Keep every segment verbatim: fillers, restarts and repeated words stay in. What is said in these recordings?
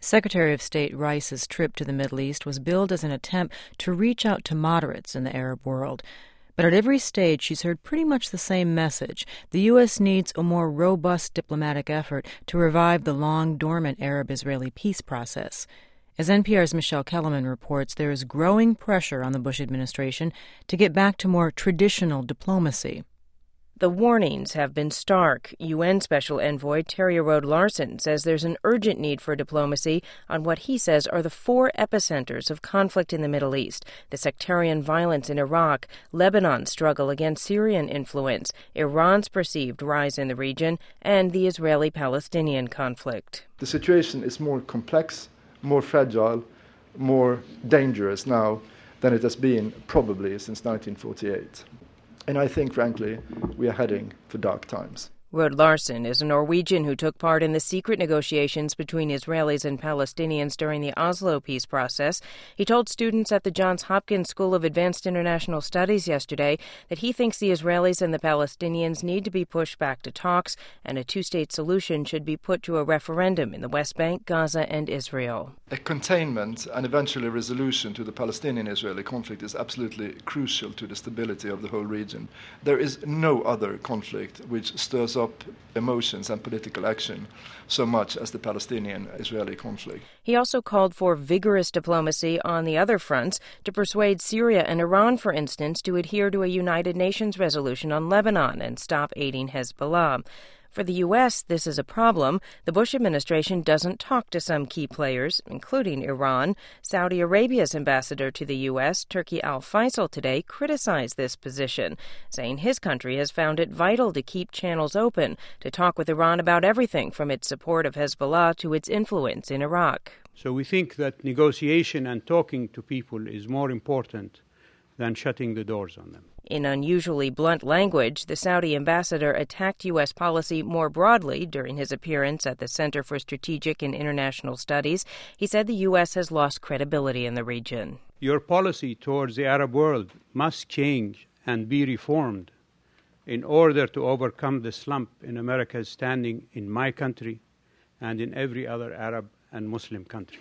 Secretary of State Rice's trip to the Middle East was billed as an attempt to reach out to moderates in the Arab world. But at every stage, she's heard pretty much the same message. The U S needs a more robust diplomatic effort to revive the long-dormant Arab-Israeli peace process. As N P R's Michelle Kellerman reports, there is growing pressure on the Bush administration to get back to more traditional diplomacy. The warnings have been stark. U N Special Envoy Terry Rode-Larsen says there's an urgent need for diplomacy on what he says are the four epicenters of conflict in the Middle East: the sectarian violence in Iraq, Lebanon's struggle against Syrian influence, Iran's perceived rise in the region, and the Israeli-Palestinian conflict. The situation is more complex, more fragile, more dangerous now than it has been probably since nineteen forty-eight. And I think, frankly, we are heading for dark times. Rode-Larsen is a Norwegian who took part in the secret negotiations between Israelis and Palestinians during the Oslo peace process. He told students at the Johns Hopkins School of Advanced International Studies yesterday that he thinks the Israelis and the Palestinians need to be pushed back to talks, and a two-state solution should be put to a referendum in the West Bank, Gaza, and Israel. A containment and eventually resolution to the Palestinian-Israeli conflict is absolutely crucial to the stability of the whole region. There is no other conflict which stirs up emotions and political action so much as the Palestinian-Israeli conflict. He also called for vigorous diplomacy on the other fronts to persuade Syria and Iran, for instance, to adhere to a United Nations resolution on Lebanon and stop aiding Hezbollah. For the U S, this is a problem. The Bush administration doesn't talk to some key players, including Iran. Saudi Arabia's ambassador to the U S, Turki Al-Faisal, today criticized this position, saying his country has found it vital to keep channels open to talk with Iran about everything from its support of Hezbollah to its influence in Iraq. So we think that negotiation and talking to people is more important than shutting the doors on them. In unusually blunt language, the Saudi ambassador attacked U S policy more broadly during his appearance at the Center for Strategic and International Studies. He said the U S has lost credibility in the region. Your policy towards the Arab world must change and be reformed in order to overcome the slump in America's standing in my country and in every other Arab and Muslim country.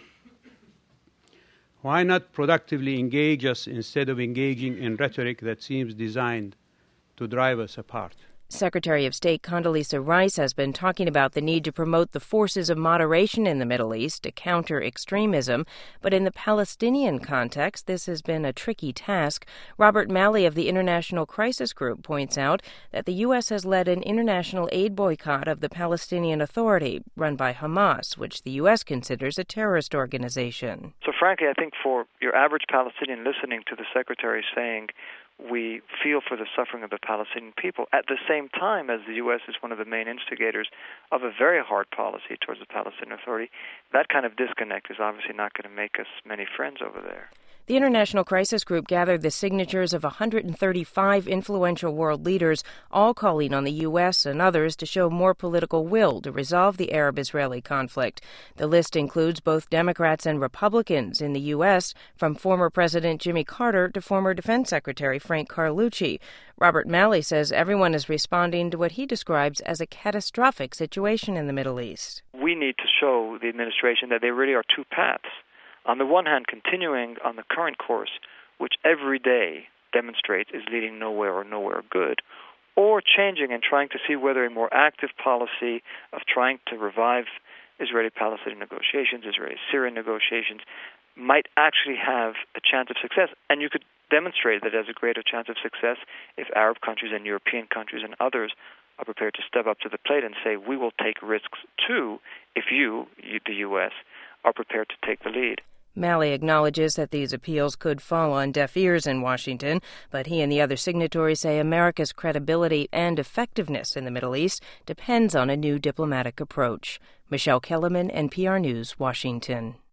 Why not productively engage us instead of engaging in rhetoric that seems designed to drive us apart? Secretary of State Condoleezza Rice has been talking about the need to promote the forces of moderation in the Middle East to counter extremism. But in the Palestinian context, this has been a tricky task. Robert Malley of the International Crisis Group points out that the U S has led an international aid boycott of the Palestinian Authority, run by Hamas, which the U S considers a terrorist organization. So frankly, I think for your average Palestinian listening to the Secretary saying, we feel for the suffering of the Palestinian people, at the same time as the U S is one of the main instigators of a very hard policy towards the Palestinian Authority, that kind of disconnect is obviously not going to make us many friends over there. The International Crisis Group gathered the signatures of one hundred thirty-five influential world leaders, all calling on the U S and others to show more political will to resolve the Arab-Israeli conflict. The list includes both Democrats and Republicans in the U S, from former President Jimmy Carter to former Defense Secretary Frank Carlucci. Robert Malley says everyone is responding to what he describes as a catastrophic situation in the Middle East. We need to show the administration that there really are two paths. On the one hand, continuing on the current course, which every day demonstrates is leading nowhere or nowhere good, or changing and trying to see whether a more active policy of trying to revive Israeli-Palestinian negotiations, Israeli-Syrian negotiations, might actually have a chance of success. And you could demonstrate that it has a greater chance of success if Arab countries and European countries and others are prepared to step up to the plate and say, we will take risks too if you, you the U S, are prepared to take the lead. Malley acknowledges that these appeals could fall on deaf ears in Washington, but he and the other signatories say America's credibility and effectiveness in the Middle East depends on a new diplomatic approach. Michelle Kellerman, N P R News, Washington.